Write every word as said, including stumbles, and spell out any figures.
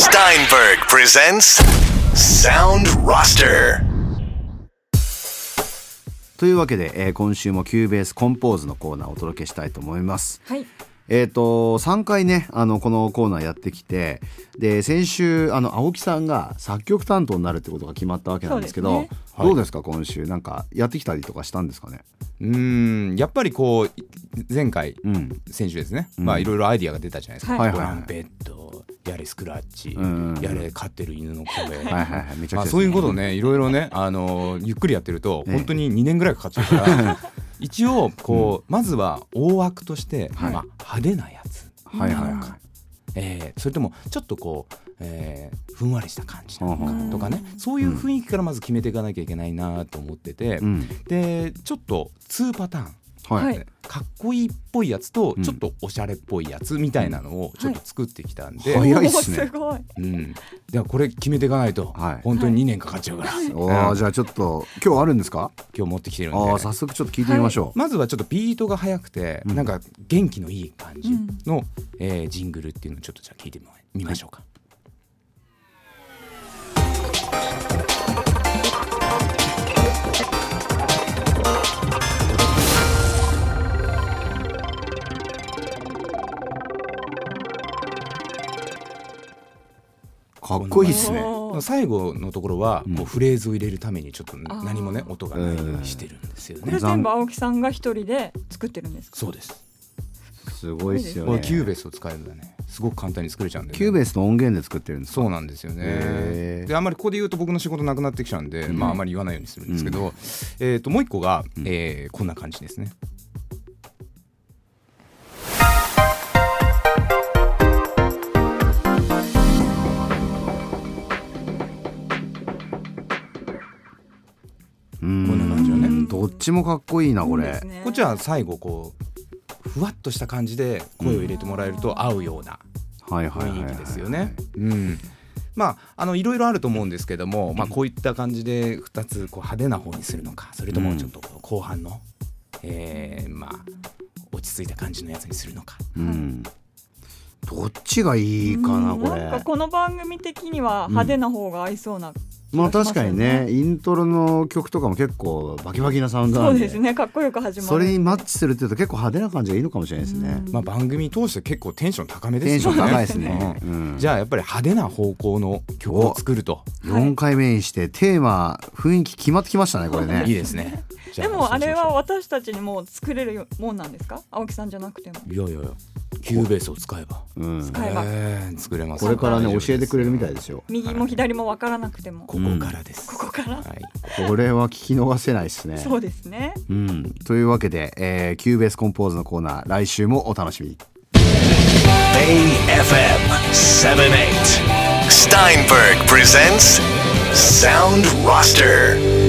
Steinberg presents Sound Roster。 というわけで、えー、今週もキューベースコンポーズのコーナーをお届けしたいと思います。 はい。 えーとさんかいねあのこのコーナーやってきて、で先週あの青木さんが作曲担当になるってことが決まったわけなんですけど、 そうですね。 どうですか、今週なんかやってきたりとかしたんですかね。 うーんやっぱりこう前回、 うん、 先週ですね、 うん、 まあいろいろアイディアが出たじゃないですか、 はいトランペットやれスクラッチ、 うん、 やれ飼ってる犬の声、 はいはいはい、めちゃくちゃ、ね、 まあ、そういうことねいろいろね、あのー、ゆっくりやってると本当ににねんぐらいかかっちゃうから、ね、一応こう、うん、まずは大枠として、はい、まあ、派手なやつなのか、はいはいはい、えー、それともちょっとこう、えー、ふんわりした感じなのかとかね、そういう雰囲気からまず決めていかなきゃいけないなと思ってて、うん、でちょっとにパターン、はい、かっこいいっぽいやつとちょっとおしゃれっぽいやつみたいなのをちょっと作ってきたんで、 はい、早いっすね。 すごい、 うん、ではこれ決めていかないと、はい、本当ににねんかかっちゃうから、はい、 おー、じゃあちょっと今日あるんですか。 今日持ってきてるんで、 あ、早速ちょっと聞いてみましょう、 はい、まずはちょっとビートが速くて、うん、なんか元気のいい感じの、うんえー、ジングルっていうのをちょっとじゃあ聞いてみましょうか。はい、 かっこいいっすね。 最後のところはこうフレーズを入れるためにちょっと何もね音がないようにしてるんですよね。 これ全部青木さんが一人で作ってるんですか。 そうです。 すごいっすよね。 これキューベースを使えるんだね。すごく簡単に作れちゃうんで、ね、 キューベースの音源で作ってるんですか。 そうなんですよね。であんまりここで言うと僕の仕事なくなってきちゃうんで、うん、まああんまり言わないようにするんですけど、うん、えーともう一個が、うんえー、こんな感じですね。 こんな感じよね。どっちもかっこいいなこれ。いいですね、こっちは最後こうふわっとした感じで声を入れてもらえると合うような雰囲気ですよね。まああのいろいろあると思うんですけども、まあ、こういった感じでふたつこう派手な方にするのか、それともちょっと後半の、えー、まあ落ち着いた感じのやつにするのか、うん、 どっちがいいかな、うん、これ。 なんかこの番組的には派手な方が合いそうな、うんまあ確かにね、イントロの曲とかも結構バキバキなサウンドなんで、 そうですね、かっこよく始まる。 それにマッチするっていうと結構派手な感じがいいのかもしれないですね。 まあ、番組通して結構テンション高めですよね。 テンション高いですね、うん、 じゃあやっぱり派手な方向の曲を作るとよんかいめにしてテーマ雰囲気決まってきましたねこれね。 いいですね。 でもあれは私たちにも作れるもんなんですか、青木さんじゃなくても。 いやいやいやキューベースを使えば、 うん、使えば、 えー、作れます。 これからね教えてくれるみたいですよ。 右も左も分からなくてもここからです、 うん、ここから、はい、 これは聞き逃せないですね。 そうですね、 うん、というわけで、えー、キューベースコンポーズのコーナー来週もお楽しみに。 Bay エフエム セブンティーエイト Steinberg presents Sound Roster。